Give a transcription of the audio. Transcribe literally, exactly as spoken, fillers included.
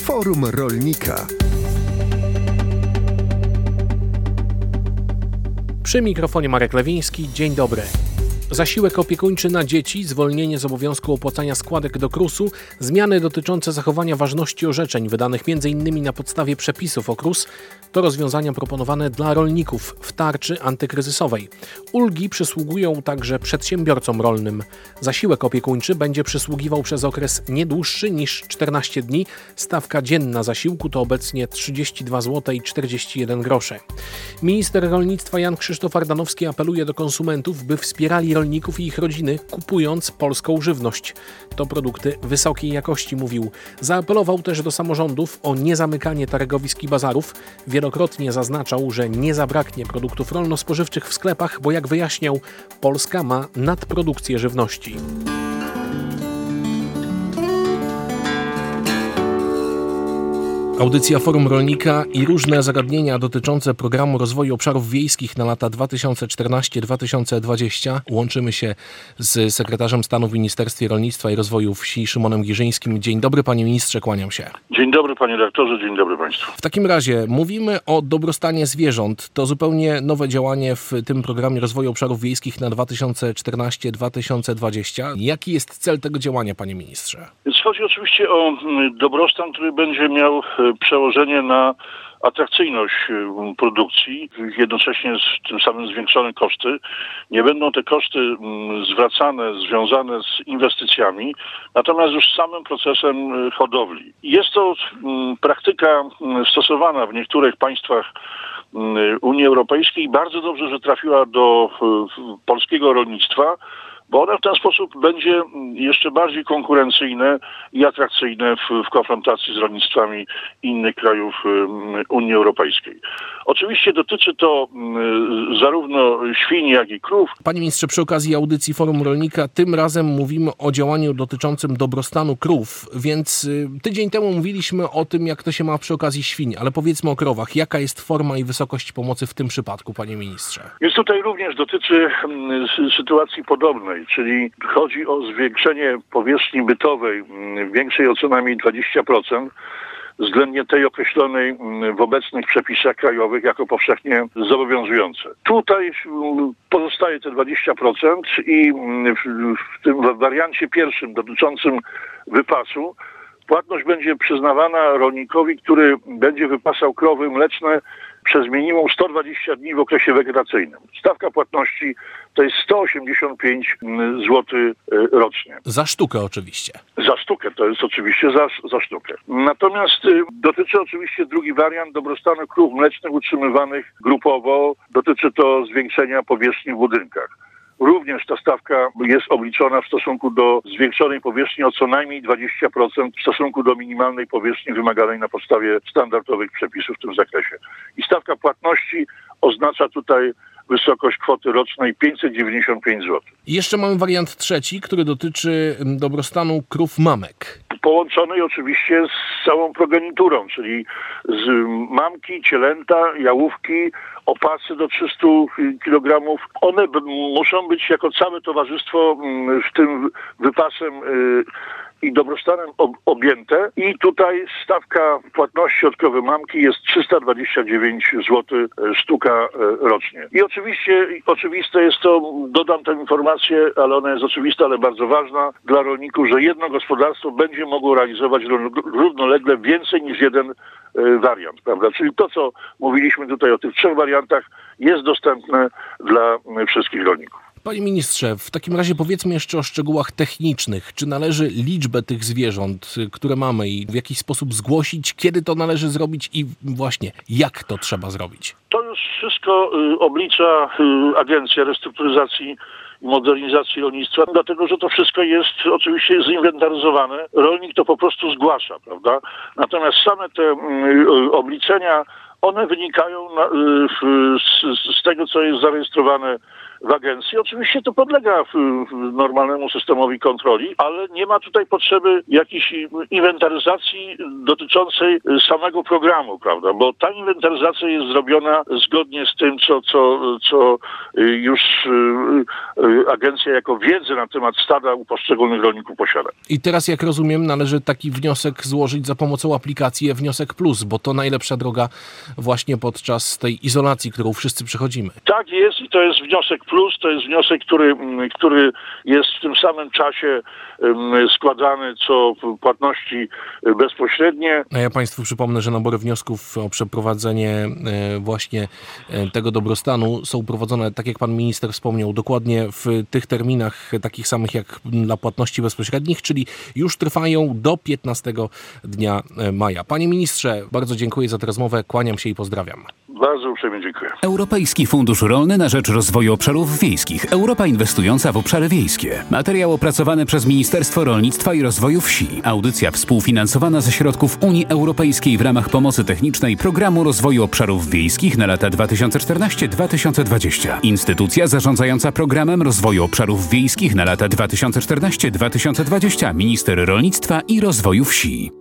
Forum Rolnika. Przy mikrofonie Marek Lewiński. Dzień dobry. Zasiłek opiekuńczy na dzieci, zwolnienie z obowiązku opłacania składek do KRUS-u, zmiany dotyczące zachowania ważności orzeczeń wydanych między innymi na podstawie przepisów o KRUS to rozwiązania proponowane dla rolników w tarczy antykryzysowej. Ulgi przysługują także przedsiębiorcom rolnym. Zasiłek opiekuńczy będzie przysługiwał przez okres nie dłuższy niż czternaście dni. Stawka dzienna zasiłku to obecnie trzydzieści dwa złote i czterdzieści jeden groszy. Minister rolnictwa Jan Krzysztof Ardanowski apeluje do konsumentów, by wspierali rolników i ich rodziny, kupując polską żywność. To produkty wysokiej jakości, mówił. Zaapelował też do samorządów o niezamykanie targowisk i bazarów. Wielokrotnie zaznaczał, że nie zabraknie produktów rolno-spożywczych w sklepach, bo jak wyjaśniał, Polska ma nadprodukcję żywności. Audycja Forum Rolnika i różne zagadnienia dotyczące programu rozwoju obszarów wiejskich na lata dwa tysiące czternaście do dwa tysiące dwudziestego. Łączymy się z sekretarzem stanu w Ministerstwie Rolnictwa i Rozwoju Wsi Szymonem Giżyńskim. Dzień dobry, panie ministrze, kłaniam się. Dzień dobry, panie redaktorze, dzień dobry państwu. W takim razie mówimy o dobrostanie zwierząt. To zupełnie nowe działanie w tym programie rozwoju obszarów wiejskich na dwa tysiące czternaście do dwa tysiące dwudziestego. Jaki jest cel tego działania, panie ministrze? Więc chodzi oczywiście o dobrostan, który będzie miał przełożenie na atrakcyjność produkcji, jednocześnie z tym samym zwiększone koszty. Nie będą te koszty zwracane, związane z inwestycjami, natomiast już z samym procesem hodowli. Jest to praktyka stosowana w niektórych państwach Unii Europejskiej i bardzo dobrze, że trafiła do polskiego rolnictwa, bo one w ten sposób będzie jeszcze bardziej konkurencyjne i atrakcyjne w, w konfrontacji z rolnictwami innych krajów Unii Europejskiej. Oczywiście dotyczy to zarówno świń, jak i krów. Panie ministrze, przy okazji audycji Forum Rolnika tym razem mówimy o działaniu dotyczącym dobrostanu krów, więc tydzień temu mówiliśmy o tym, jak to się ma przy okazji świń, ale powiedzmy o krowach. Jaka jest forma i wysokość pomocy w tym przypadku, panie ministrze? Więc tutaj również dotyczy sytuacji podobnej. Czyli chodzi o zwiększenie powierzchni bytowej większej o co najmniej dwadzieścia procent względnie tej określonej w obecnych przepisach krajowych jako powszechnie zobowiązujące. Tutaj pozostaje te dwadzieścia procent i w tym wariancie pierwszym dotyczącym wypasu płatność będzie przyznawana rolnikowi, który będzie wypasał krowy mleczne przez minimum sto dwadzieścia dni w okresie wegetacyjnym. Stawka płatności to jest sto osiemdziesiąt pięć złotych rocznie. Za sztukę oczywiście. Za sztukę, to jest oczywiście za, za sztukę. Natomiast y, dotyczy oczywiście drugi wariant dobrostanu krów mlecznych utrzymywanych grupowo. Dotyczy to zwiększenia powierzchni w budynkach. Również ta stawka jest obliczona w stosunku do zwiększonej powierzchni o co najmniej dwadzieścia procent w stosunku do minimalnej powierzchni wymaganej na podstawie standardowych przepisów w tym zakresie. I stawka płatności oznacza tutaj wysokość kwoty rocznej pięćset dziewięćdziesiąt pięć złotych. I jeszcze mamy wariant trzeci, który dotyczy dobrostanu krów mamek. Połączonej oczywiście z całą progeniturą, czyli z mamki, cielęta, jałówki, opasy do trzystu kilogramów. One b- muszą być jako całe towarzystwo w tym wypasem y- i dobrostanem ob- objęte i tutaj stawka płatności od krowy mamki jest trzysta dwadzieścia dziewięć złotych sztuka rocznie. I oczywiście oczywiste jest to, dodam tę informację, ale ona jest oczywista, ale bardzo ważna dla rolników, że jedno gospodarstwo będzie mogło realizować równolegle więcej niż jeden wariant, prawda? Czyli to, co mówiliśmy tutaj o tych trzech wariantach, jest dostępne dla wszystkich rolników. Panie ministrze, w takim razie powiedzmy jeszcze o szczegółach technicznych. Czy należy liczbę tych zwierząt, które mamy i w jakiś sposób zgłosić, kiedy to należy zrobić i właśnie jak to trzeba zrobić? To już wszystko y, oblicza y, Agencja Restrukturyzacji i Modernizacji Rolnictwa, dlatego że to wszystko jest oczywiście zinwentaryzowane. Rolnik to po prostu zgłasza, prawda? Natomiast same te y, obliczenia, one wynikają na, y, z, z tego, co jest zarejestrowane w agencji. Oczywiście to podlega normalnemu systemowi kontroli, ale nie ma tutaj potrzeby jakiejś inwentaryzacji dotyczącej samego programu, prawda? Bo ta inwentaryzacja jest zrobiona zgodnie z tym, co, co, co już agencja jako wiedzę na temat stada u poszczególnych rolników posiada. I teraz, jak rozumiem, należy taki wniosek złożyć za pomocą aplikacji Wniosek Plus, bo to najlepsza droga właśnie podczas tej izolacji, którą wszyscy przechodzimy. Tak jest i to jest Wniosek Plus, to jest wniosek, który, który jest w tym samym czasie składany co płatności bezpośrednie. A ja Państwu przypomnę, że nabory wniosków o przeprowadzenie właśnie tego dobrostanu są prowadzone, tak jak Pan Minister wspomniał, dokładnie w tych terminach takich samych jak dla płatności bezpośrednich, czyli już trwają do piętnastego dnia maja. Panie Ministrze, bardzo dziękuję za tę rozmowę, kłaniam się i pozdrawiam. Bardzo uprzejmie dziękuję. Europejski Fundusz Rolny na rzecz Rozwoju Obszarów Wiejskich. Europa inwestująca w obszary wiejskie. Materiał opracowany przez Ministerstwo Rolnictwa i Rozwoju Wsi. Audycja współfinansowana ze środków Unii Europejskiej w ramach pomocy technicznej Programu Rozwoju Obszarów Wiejskich na lata dwa tysiące czternaście do dwa tysiące dwudziestego. Instytucja zarządzająca Programem Rozwoju Obszarów Wiejskich na lata dwa tysiące czternaście do dwa tysiące dwudziestego. Minister Rolnictwa i Rozwoju Wsi.